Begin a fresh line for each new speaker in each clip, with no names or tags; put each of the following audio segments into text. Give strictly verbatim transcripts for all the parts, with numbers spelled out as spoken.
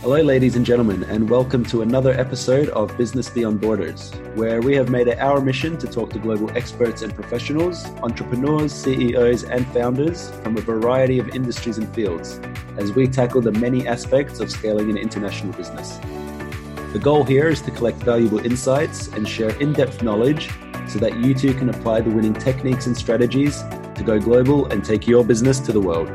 Hello, ladies and gentlemen, and welcome to another episode of Business Beyond Borders, where we have made it our mission to talk to global experts and professionals, entrepreneurs, C E Os, and founders from a variety of industries and fields, as we tackle the many aspects of scaling an international business. The goal here is to collect valuable insights and share in-depth knowledge so that you too can apply the winning techniques and strategies to go global and take your business to the world.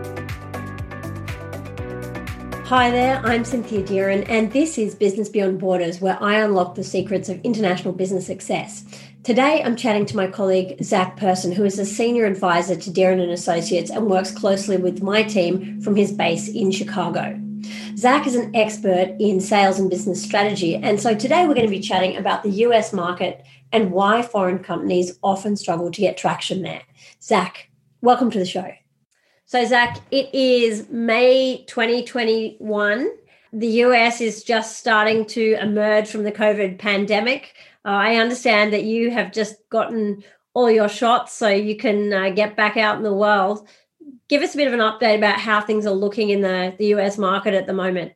Hi there, I'm Cynthia Deeren, and this is Business Beyond Borders, where I unlock the secrets of international business success. Today, I'm chatting to my colleague, Zach Person, who is a senior advisor to Deeren and Associates and works closely with my team from his base in Chicago. Zach is an expert in sales and business strategy, and so today we're going to be chatting about the U S market and why foreign companies often struggle to get traction there. Zach, welcome to the show. So, Zach, it is May twenty twenty-one. The U S is just starting to emerge from the COVID pandemic. Uh, I understand that you have just gotten all your shots so you can uh, get back out in the world. Give us a bit of an update about how things are looking in the, the U S market at the moment.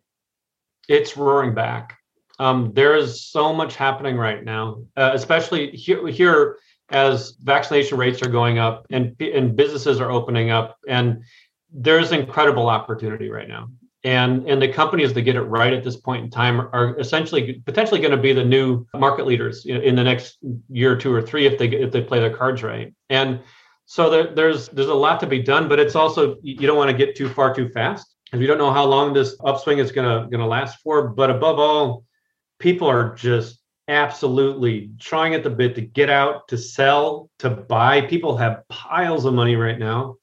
It's roaring back. Um, there is so much happening right now, uh, especially here, here as vaccination rates are going up and, and businesses are opening up, and there's incredible opportunity right now. And, and the companies that get it right at this point in time are essentially potentially going to be the new market leaders in, in the next year or two or three if they if they play their cards right. And so there, there's there's a lot to be done, but it's also, you don't want to get too far too fast, because we don't know how long this upswing is going to going to last for. But above all, people are just absolutely trying at the bit to get out, to sell, to buy. People have piles of money right now,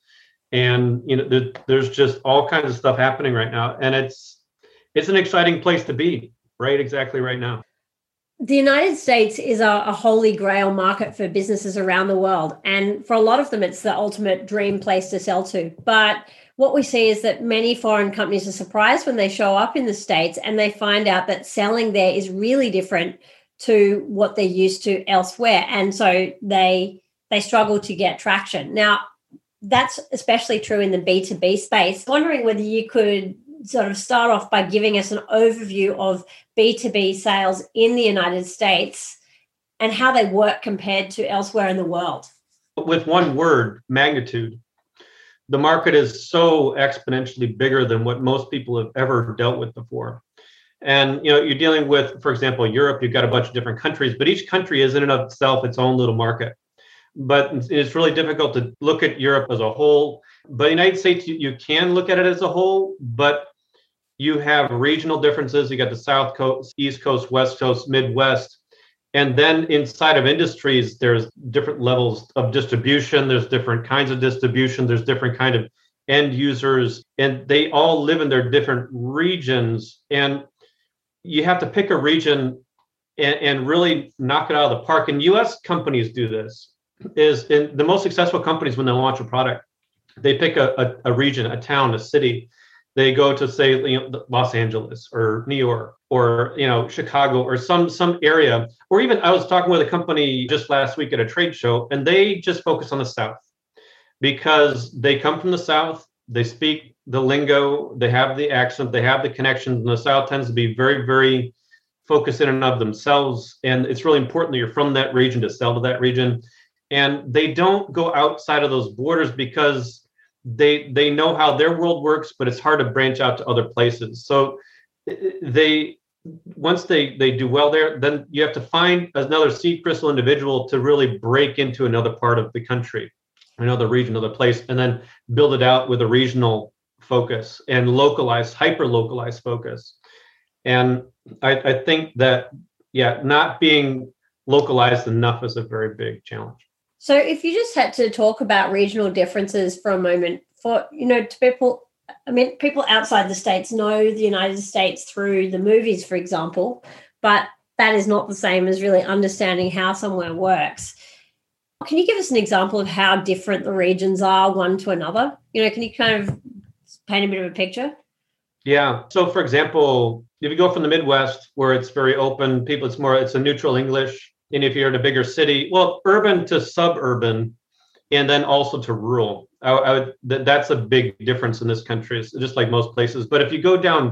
and you know there, there's just all kinds of stuff happening right now, and it's it's an exciting place to be right exactly right now.
The United States is a, a holy grail market for businesses around the world, and for a lot of them it's the ultimate dream place to sell to. But what we see is that many foreign companies are surprised when they show up in the States and they find out that selling there is really different to what they're used to elsewhere. And so they they struggle to get traction. Now, that's especially true in the B two B space. I'm wondering whether you could sort of start off by giving us an overview of B two B sales in the United States and how they work compared to elsewhere in the world.
With one word, magnitude. The market is so exponentially bigger than what most people have ever dealt with before. And, you know, you're dealing with, for example, Europe, you've got a bunch of different countries, but each country is in and of itself its own little market. But it's really difficult to look at Europe as a whole. But the United States, you, you can look at it as a whole, but you have regional differences. You got the South Coast, East Coast, West Coast, Midwest. And then inside of industries, there's different levels of distribution. There's different kinds of distribution. There's different kind of end users, and they all live in their different regions. And you have to pick a region and, and really knock it out of the park. And U S companies do this. Is in the most successful companies, when they launch a product, they pick a, a, a region, a town, a city. They go to, say, you know, Los Angeles or New York or, you know, Chicago or some some area. Or even I was talking with a company just last week at a trade show, and they just focus on the South because they come from the South. They speak the lingo, they have the accent, they have the connections, and the South tends to be very, very focused in and of themselves. And it's really important that you're from that region to sell to that region. And they don't go outside of those borders because they they know how their world works, but it's hard to branch out to other places. So they once they, they do well there, then you have to find another seed crystal individual to really break into another part of the country, another region, another place, and then build it out with a regional focus and localized, hyper-localized focus. And I, I think that, yeah, not being localized enough is a very big challenge.
So if you just had to talk about regional differences for a moment, for, you know, to people, I mean, people outside the States know the United States through the movies, for example, but that is not the same as really understanding how somewhere works. Can you give us an example of how different the regions are one to another? You know, can you kind of paint a bit of a picture?
Yeah. So, for example, if you go from the Midwest, where it's very open, people, it's more, it's a neutral English. And if you're in a bigger city, well, urban to suburban, and then also to rural, I, I would, th- that's a big difference in this country. It's just like most places. But if you go down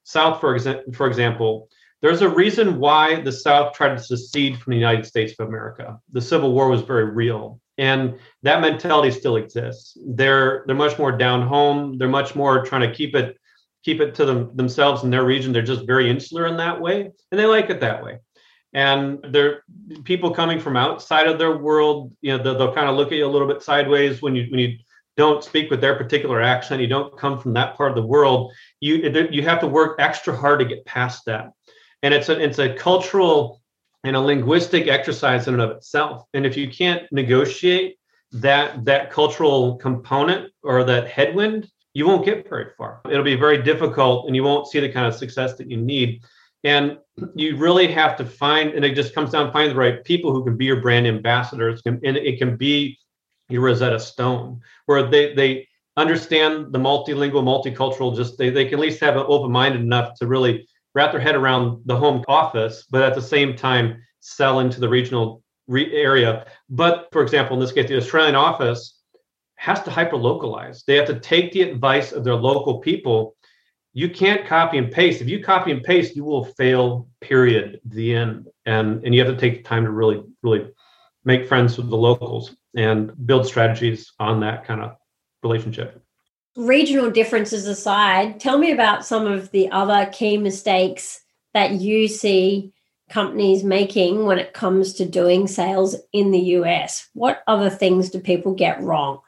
South, for, exa- for example, there's a reason why the South tried to secede from the United States of America. The Civil War was very real, and that mentality still exists. They're they're much more down home. They're much more trying to keep it keep it to them, themselves and their region. They're just very insular in that way, and they like it that way. And they're people coming from outside of their world. You know, they'll, they'll kind of look at you a little bit sideways when you when you don't speak with their particular accent. You don't come from that part of the world. You you have to work extra hard to get past that. And it's a it's a cultural and a linguistic exercise in and of itself. And if you can't negotiate that that cultural component or that headwind, you won't get very far. It'll be very difficult, and you won't see the kind of success that you need. And you really have to find, and it just comes down to finding the right people who can be your brand ambassadors, and it can be your Rosetta Stone, where they they understand the multilingual, multicultural. Just they they can at least have an open-minded enough to really wrap their head around the home office, but at the same time sell into the regional re- area. But for example, in this case, the Australian office has to hyper-localize. They have to take the advice of their local people. You can't copy and paste. If you copy and paste, you will fail, period, the end. And, and you have to take the time to really, really make friends with the locals and build strategies on that kind of relationship.
Regional differences aside, tell me about some of the other key mistakes that you see companies making when it comes to doing sales in the U S. What other things do people get wrong?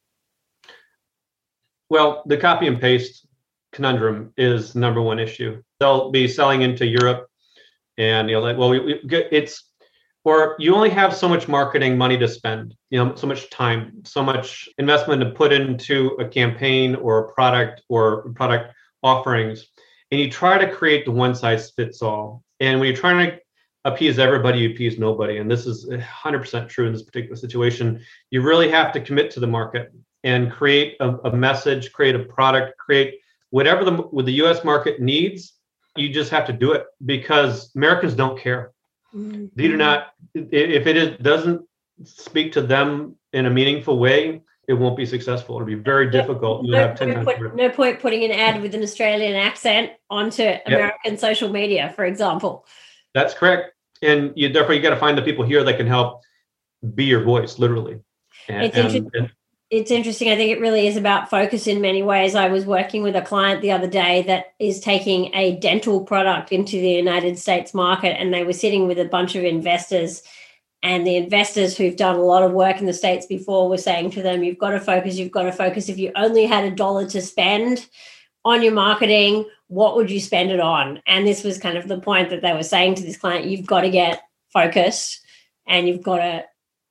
Well, the copy and paste conundrum is number one issue. They'll be selling into Europe, and you're like, well, we, we, it's, or you only have so much marketing money to spend, you know, so much time, so much investment to put into a campaign or a product or product offerings. And you try to create the one size fits all. And when you're trying to appease everybody, you appease nobody. And this is one hundred percent true in this particular situation. You really have to commit to the market and create a, a message, create a product, create whatever the, what the U S market needs. You just have to do it, because Americans don't care. Mm-hmm. They do not, if it is, doesn't speak to them in a meaningful way, it won't be successful. It'll be very difficult.
No, have point, put, no point putting an ad with an Australian accent onto yep. American social media, for example.
That's correct. And you therefore you got to find the people here that can help be your voice, literally. And,
it's, interesting. And, it's interesting. I think it really is about focus in many ways. I was working with a client the other day that is taking a dental product into the United States market, and they were sitting with a bunch of investors. And the investors who've done a lot of work in the States before were saying to them, you've got to focus, you've got to focus. If you only had a dollar to spend on your marketing, what would you spend it on? And this was kind of the point that they were saying to this client, you've got to get focused and you've got to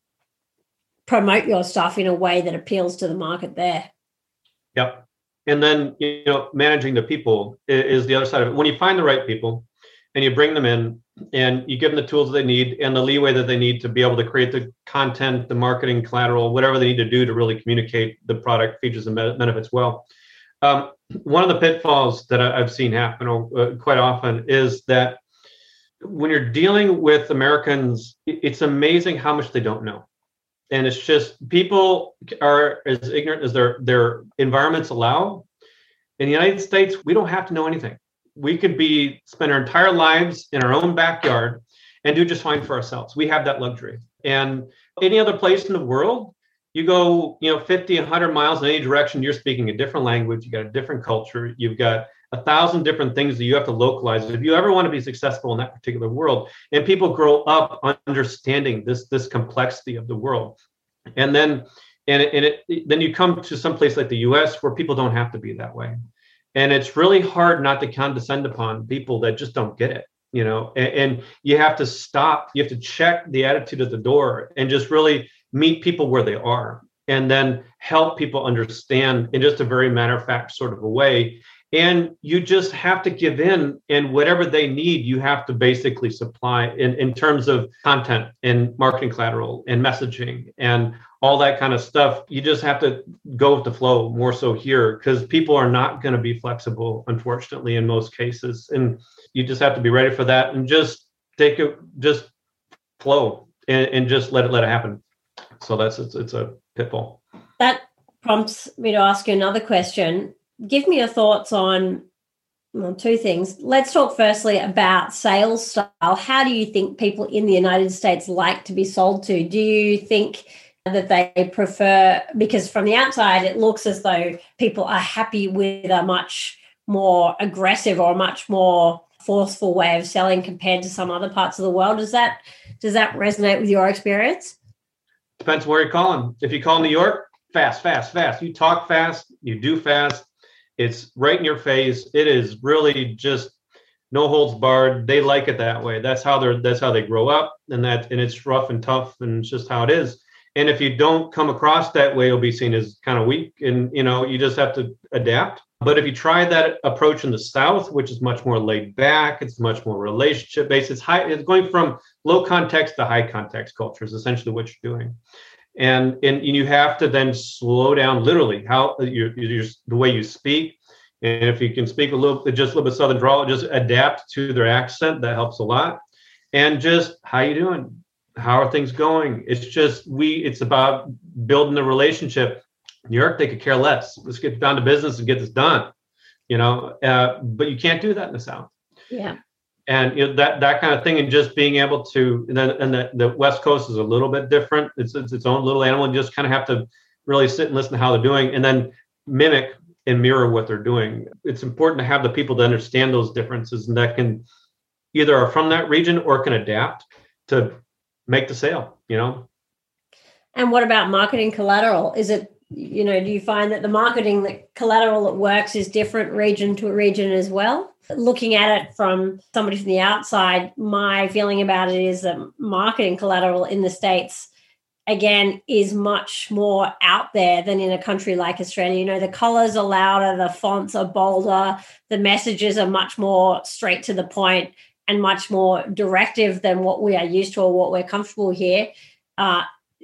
promote your stuff in a way that appeals to the market there.
Yep. And then, you know, managing the people is the other side of it. When you find the right people and you bring them in, and you give them the tools they need and the leeway that they need to be able to create the content, the marketing collateral, whatever they need to do to really communicate the product features and benefits well. Um, one of the pitfalls that I've seen happen uh, quite often is that when you're dealing with Americans, it's amazing how much they don't know. And it's just, people are as ignorant as their, their environments allow. In the United States, we don't have to know anything. We could be spend our entire lives in our own backyard and do just fine for ourselves. We have that luxury. And any other place in the world, you go, you know, fifty, one hundred miles in any direction, you're speaking a different language. You got a different culture. You've got a thousand different things that you have to localize. If you ever want to be successful in that particular world, and people grow up understanding this, this complexity of the world. And then, and it, and it, then you come to some place like the U S where people don't have to be that way. And it's really hard not to condescend upon people that just don't get it, you know, and, and you have to stop, you have to check the attitude at the door and just really meet people where they are and then help people understand in just a very matter of fact sort of a way. And you just have to give in, and whatever they need, you have to basically supply in, in terms of content and marketing collateral and messaging and all that kind of stuff. You just have to go with the flow more so here, because people are not going to be flexible, unfortunately, in most cases. And you just have to be ready for that and just take it, just flow and, and just let it, let it happen. So that's, it's, it's a pitfall.
That prompts me to ask you another question. Give me your thoughts on Well, two things. Let's talk firstly about sales style. How do you think people in the United States like to be sold to? Do you think that they prefer, because from the outside, it looks as though people are happy with a much more aggressive or much more forceful way of selling compared to some other parts of the world. Does that, does that resonate with your experience?
Depends where you're calling. If you call New York, fast, fast, fast. You talk fast, you do fast. It's right in your face. It is really just no holds barred. They like it that way. That's how they're, that's how they grow up, and that, and it's rough and tough, and it's just how it is. And if you don't come across that way, you'll be seen as kind of weak, and, you know, you just have to adapt. But if you try that approach in the South, which is much more laid back, it's much more relationship based. It's high. It's going from low context to high context culture is essentially what you're doing. And, and you have to then slow down literally how you're, you're, the way you speak. And if you can speak a little, just a little bit Southern drawl, just adapt to their accent. That helps a lot. And just, how you doing? How are things going? It's just, we, it's about building the relationship. New York, they could care less. Let's get down to business and get this done, you know, uh, but you can't do that in the South.
Yeah.
And you know, that that kind of thing, and just being able to, and, then, and the, the West Coast is a little bit different. It's, it's its own little animal. You just kind of have to really sit and listen to how they're doing, and then mimic and mirror what they're doing. It's important to have the people to understand those differences, and that can either are from that region or can adapt to make the sale, you know.
And what about marketing collateral? Is it, you know, do you find that the marketing, the collateral that works is different region to region as well? Looking at it from somebody from the outside, my feeling about it is that marketing collateral in the States, again, is much more out there than in a country like Australia. You know, the colors are louder, the fonts are bolder, the messages are much more straight to the point and much more directive than what we are used to or what we're comfortable here. Uh,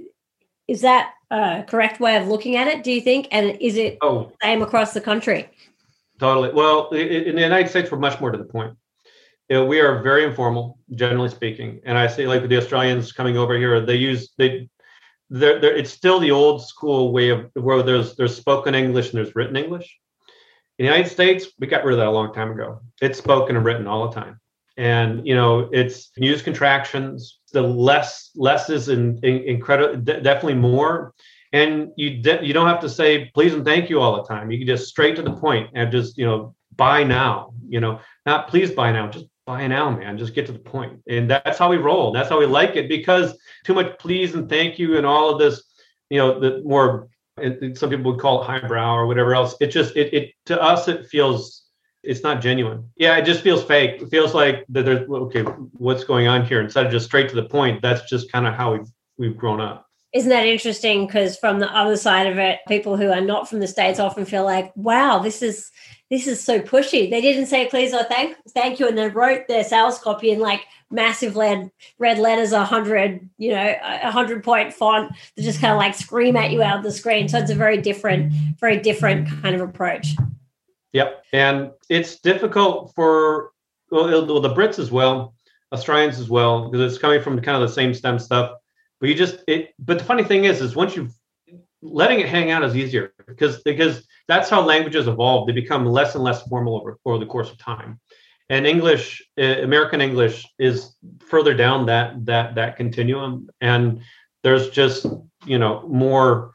is that a correct way of looking at it, do you think? And is it oh. the same across the country?
Totally. Well, in the United States, we're much more to the point. You know, we are very informal, generally speaking. And I say, like with the Australians coming over here, they use, they, they're, they're, it's still the old school way of where there's there's spoken English and there's written English. In the United States, we got rid of that a long time ago. It's spoken and written all the time. And, you know, it's use contractions, the less, less is in, in, incredible, de- definitely more. And you de- you don't have to say please and thank you all the time. You can just straight to the point and just, you know, buy now, you know, not please buy now, just buy now, man, just get to the point. And that's how we roll. That's how we like it, because too much please and thank you and all of this, you know, the more, some people would call it highbrow or whatever else. It just, it, it to us, it feels, it's not genuine. Yeah, it just feels fake. It feels like that there's, okay, what's going on here? Instead of just straight to the point, that's just kind of how we've, we've grown up.
Isn't that interesting? Because from the other side of it, people who are not from the States often feel like, wow, this is this is so pushy. They didn't say please or thank thank you, and they wrote their sales copy in like massive red, red letters, a hundred, you know, a hundred point font that just kind of like scream at you out of the screen. So it's a very different, very different kind of approach.
Yep. And it's difficult for well, the Brits as well, Australians as well, because it's coming from kind of the same STEM stuff. But you just it. But the funny thing is, is once you letting it hang out is easier because because that's how languages evolve. They become less and less formal over, over the course of time. And English, uh, American English, is further down that that that continuum. And there's just you know more.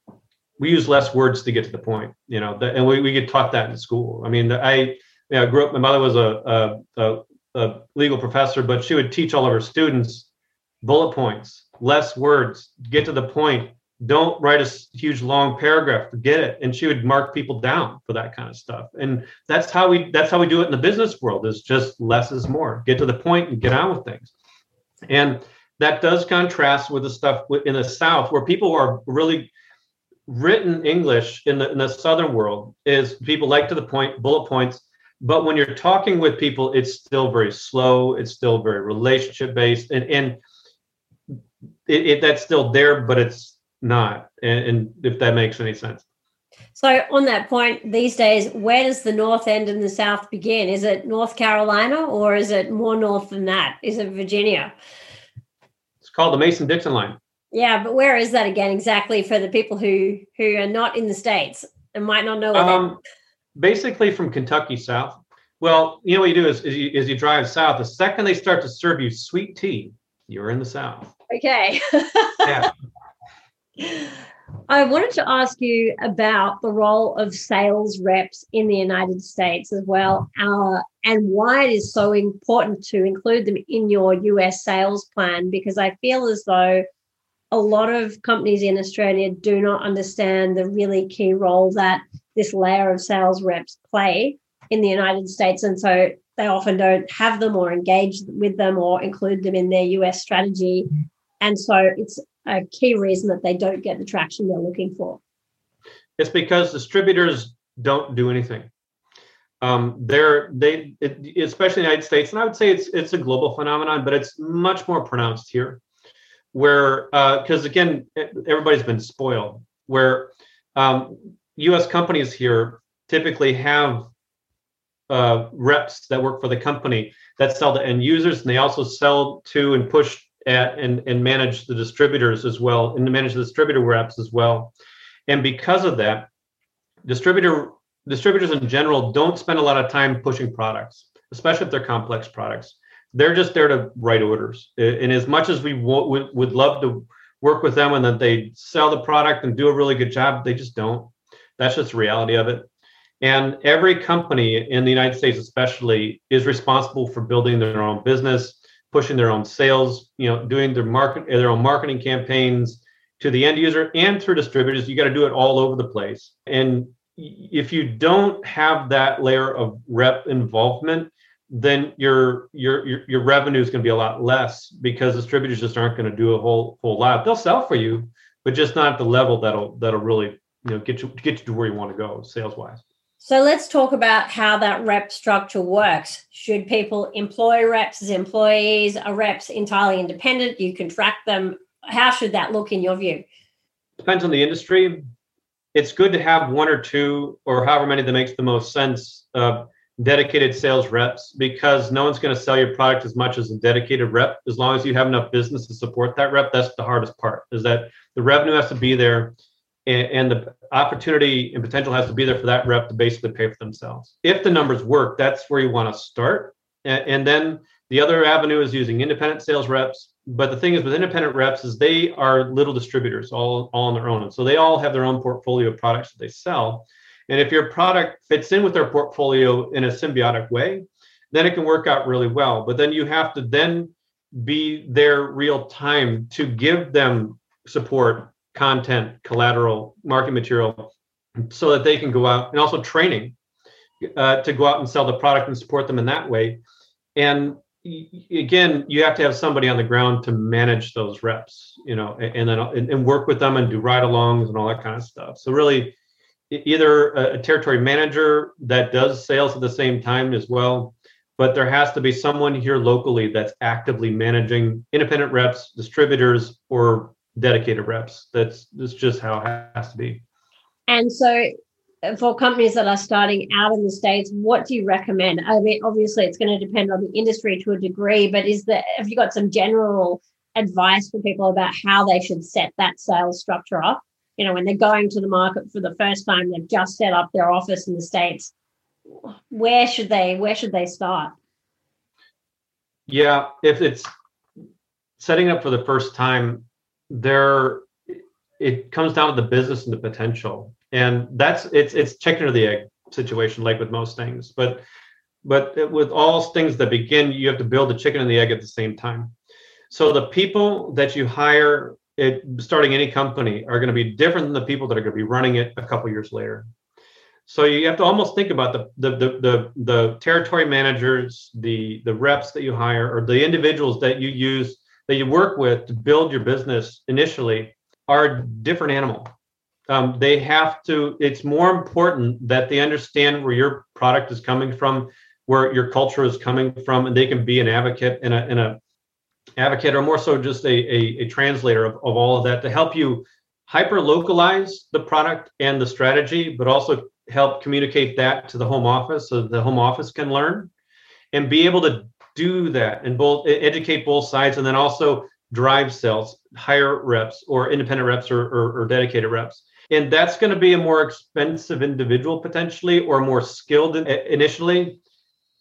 We use less words to get to the point. You know, the, and we, we get taught that in school. I mean, I you know, grew up. My mother was a, a, a, a legal professor, but she would teach all of her students bullet points. Less words, get to the point. Don't write a huge long paragraph, forget it. And she would mark people down for that kind of stuff. And that's how we that's how we do it in the business world, is just less is more. Get to the point and get on with things. And that does contrast with the stuff in the South, where people are really written English in the in the Southern world is people like to the point, bullet points. But when you're talking with people, it's still very slow. It's still very relationship based. And and It, it that's still there, but it's not. And, and if that makes any sense.
So on that point, these days, where does the North end and the South begin? Is it North Carolina or is it more north than that? Is it Virginia?
It's called the Mason-Dixon line.
Yeah, but where is that again exactly for the people who, who are not in the States and might not know what
um, Basically from Kentucky south. Well, you know what you do is, is, you, is you drive south. The second they start to serve you sweet tea, you're in the South.
Okay.
Yeah.
I wanted to ask you about the role of sales reps in the United States as well, uh, and why it is so important to include them in your U S sales plan, because I feel as though a lot of companies in Australia do not understand the really key role that this layer of sales reps play in the United States. And so they often don't have them or engage with them or include them in their U S strategy. And so it's a key reason that they don't get the traction they're looking for.
It's because distributors don't do anything. Um, they're they, it, especially in the United States, and I would say it's it's a global phenomenon, but it's much more pronounced here, where because uh, again, everybody's been spoiled. Where um, U S companies here typically have uh, reps that work for the company that sell to end users, and they also sell to and push at and, and manage the distributors as well, and to manage the distributor reps as well. And because of that, distributor distributors in general don't spend a lot of time pushing products, especially if they're complex products. They're just there to write orders. And as much as we w- would, would love to work with them and that they sell the product and do a really good job, they just don't. That's just the reality of it. And every company in the United States especially is responsible for building their own business, pushing their own sales, you know, doing their market, their own marketing campaigns to the end user and through distributors. You got to do it all over the place. And if you don't have that layer of rep involvement, then your your your, your revenue is going to be a lot less, because distributors just aren't going to do a whole whole lot. They'll sell for you, but just not at the level that'll that'll really, you know, get you get you to where you want to go sales wise.
So let's talk about how that rep structure works. Should people employ reps as employees? Are reps entirely independent? You contract them? How should that look in your view?
Depends on the industry. It's good to have one or two, or however many that makes the most sense, uh, dedicated sales reps, because no one's going to sell your product as much as a dedicated rep. As long as you have enough business to support that rep, that's the hardest part, is that the revenue has to be there. And the opportunity and potential has to be there for that rep to basically pay for themselves. If the numbers work, that's where you want to start. And then the other avenue is using independent sales reps. But the thing is with independent reps is they are little distributors all, all on their own. And so they all have their own portfolio of products that they sell. And if your product fits in with their portfolio in a symbiotic way, then it can work out really well. But then you have to then be there real time to give them support, content, collateral, marketing material, so that they can go out, and also training uh, to go out and sell the product and support them in that way. And again, you have to have somebody on the ground to manage those reps, you know, and then and, and work with them and do ride-alongs and all that kind of stuff. So really, either a, a territory manager that does sales at the same time as well, but there has to be someone here locally that's actively managing independent reps, distributors, or dedicated reps. That's, that's just how it has to be.
And so for companies that are starting out in the States, what do you recommend? I mean, obviously it's going to depend on the industry to a degree, but is there, have you got some general advice for people about how they should set that sales structure up? You know, when they're going to the market for the first time, they've just set up their office in the States. Where should they, where should they start?
Yeah, if it's setting up for the first time, there it comes down to the business and the potential, and that's it's it's chicken or the egg situation, like with most things. But but with all things that begin, you have to build the chicken and the egg at the same time. So the people that you hire it starting any company are going to be different than the people that are going to be running it a couple years later. So you have to almost think about the the the the, the territory managers, the the reps that you hire, or the individuals that you use, that you work with to build your business initially, are a different animal. Um, they have to, it's more important that they understand where your product is coming from, where your culture is coming from, and they can be an advocate and a, and a advocate, or more so just a, a, a translator of, of all of that, to help you hyper localize the product and the strategy, but also help communicate that to the home office so that the home office can learn and be able to do that and both educate both sides, and then also drive sales, hire reps or independent reps or, or, or dedicated reps. And that's going to be a more expensive individual potentially, or more skilled in, initially.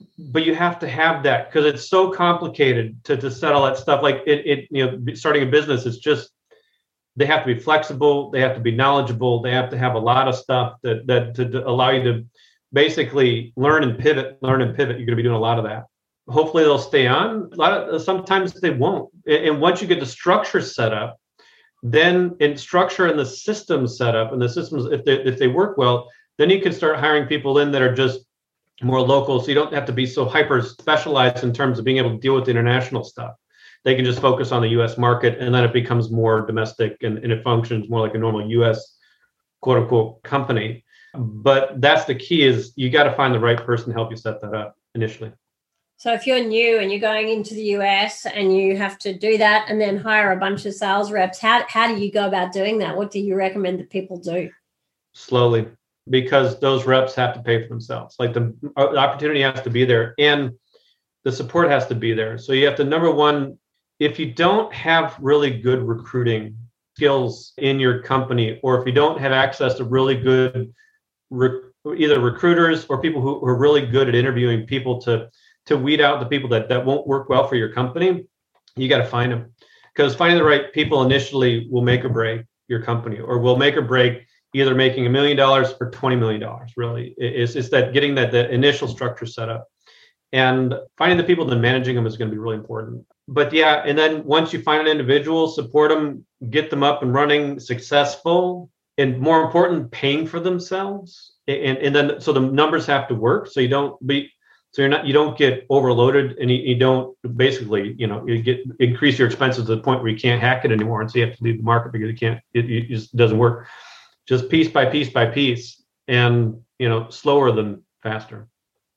but you have to have that because it's so complicated to, to set all that stuff. Like it, it, you know, starting a business is just, they have to be flexible. They have to be knowledgeable. They have to have a lot of stuff that, that to, to allow you to basically learn and pivot, learn and pivot. You're going to be doing a lot of that. Hopefully they'll stay on. A lot of, sometimes they won't. And once you get the structure set up, then in structure and the systems set up and the systems, if they, if they work well, then you can start hiring people in that are just more local. So you don't have to be so hyper specialized in terms of being able to deal with the international stuff. They can just focus on the U S market, and then it becomes more domestic and, and it functions more like a normal U S quote unquote company. But that's the key, is you got to find the right person to help you set that up initially.
So if you're new and you're going into the U S and you have to do that and then hire a bunch of sales reps, how, how do you go about doing that? What do you recommend that people do?
Slowly, because those reps have to pay for themselves. Like the, the opportunity has to be there and the support has to be there. So you have to, number one, if you don't have really good recruiting skills in your company, or if you don't have access to really good rec- either recruiters or people who, who are really good at interviewing people to to weed out the people that, that won't work well for your company, you got to find them. Because finding the right people initially will make or break your company, or will make or break either making a million dollars or twenty million dollars, really. It's, it's that getting that the initial structure set up. And finding the people and managing them is going to be really important. But yeah, and then once you find an individual, support them, get them up and running, successful, and more important, paying for themselves. And, and then so the numbers have to work. So you don't be So you're not, you don't get overloaded, and you, you don't basically, you know, you get increase your expenses to the point where you can't hack it anymore, and so you have to leave the market because you can't, it, it just doesn't work. Just piece by piece by piece, and you know, slower than faster.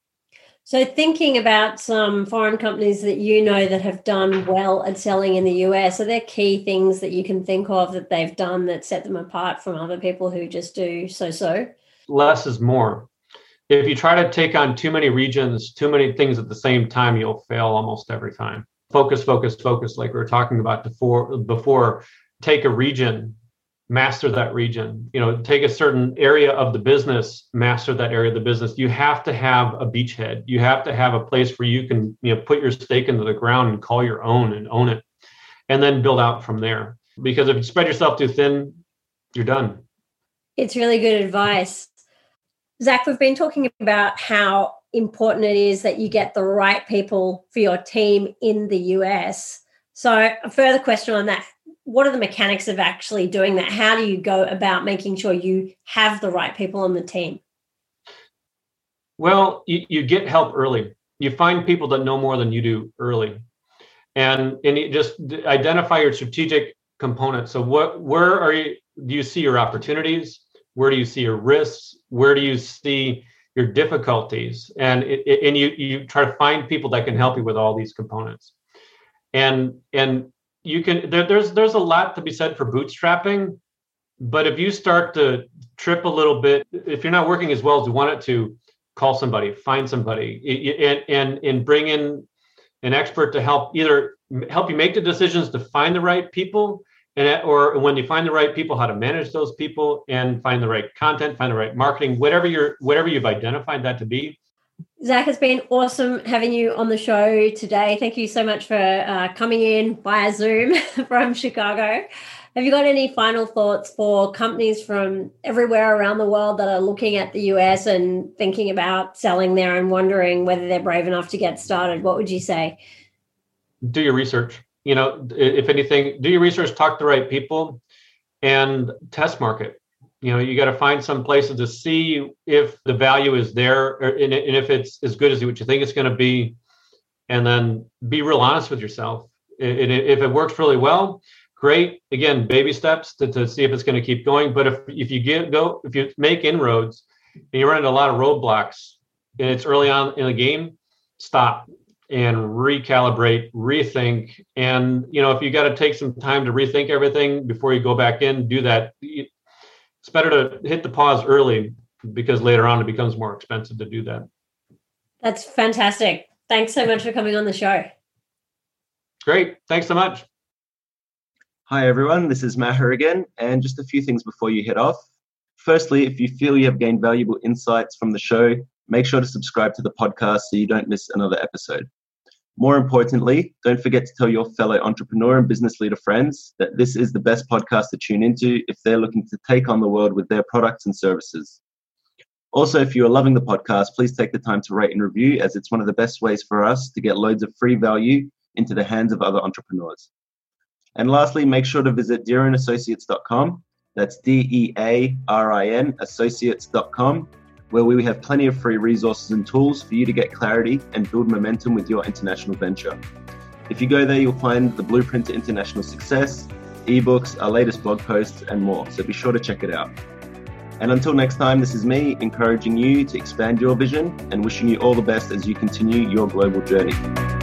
So thinking about some foreign companies that you know that have done well at selling in the U S, are there key things that you can think of that they've done that set them apart from other people who just do so-so?
Less is more. If you try to take on too many regions, too many things at the same time, you'll fail almost every time. Focus, focus, focus, like we were talking about before, before. Take a region, master that region. You know, take a certain area of the business, master that area of the business. You have to have a beachhead. You have to have a place where you can, you know, put your stake into the ground and call your own and own it, and then build out from there. Because if you spread yourself too thin, you're done.
It's really good advice. Zach, we've been talking about how important it is that you get the right people for your team in the U S. So a further question on that, what are the mechanics of actually doing that? How do you go about making sure you have the right people on the team?
Well, you, you get help early. You find people that know more than you do early. And, and you just identify your strategic components. So what, where are you, do you see your opportunities? Where do you see your risks? Where do you see your difficulties? And it, it, and you you try to find people that can help you with all these components. And and you can there, there's there's a lot to be said for bootstrapping, but if you start to trip a little bit, if you're not working as well as you want it to, call somebody, find somebody, and and and bring in an expert to help either help you make the decisions to find the right people. And, or when you find the right people, how to manage those people and find the right content, find the right marketing, whatever you're, whatever you've identified that to be.
Zach, it's been awesome having you on the show today. Thank you so much for uh, coming in via Zoom from Chicago. Have you got any final thoughts for companies from everywhere around the world that are looking at the U S and thinking about selling there and wondering whether they're brave enough to get started? What would you say?
Do your research. You know, if anything, do your research, talk to the right people, and test market. You know, you got to find some places to see if the value is there, or, and if it's as good as what you think it's going to be, and then be real honest with yourself. And if it works really well, great. Again, baby steps to, to see if it's going to keep going. But if if you get go, if you make inroads and you run into a lot of roadblocks, and it's early on in the game, stop and recalibrate, rethink. And, you know, if you got to take some time to rethink everything before you go back in, do that. It's better to hit the pause early, because later on it becomes more expensive to do that.
That's fantastic. Thanks so much for coming on the show.
Great. Thanks so much.
Hi, everyone. This is Maher again. And just a few things before you head off. Firstly, if you feel you have gained valuable insights from the show, Make sure to subscribe to the podcast so you don't miss another episode. More importantly, don't forget to tell your fellow entrepreneur and business leader friends that this is the best podcast to tune into if they're looking to take on the world with their products and services. Also, if you are loving the podcast, please take the time to rate and review, as it's one of the best ways for us to get loads of free value into the hands of other entrepreneurs. And lastly, make sure to visit dearin associates dot com. That's D E A R I N associates dot com, where we have plenty of free resources and tools for you to get clarity and build momentum with your international venture. If you go there, you'll find the blueprint to international success, ebooks, our latest blog posts, and more. So be sure to check it out. And until next time, this is me encouraging you to expand your vision and wishing you all the best as you continue your global journey.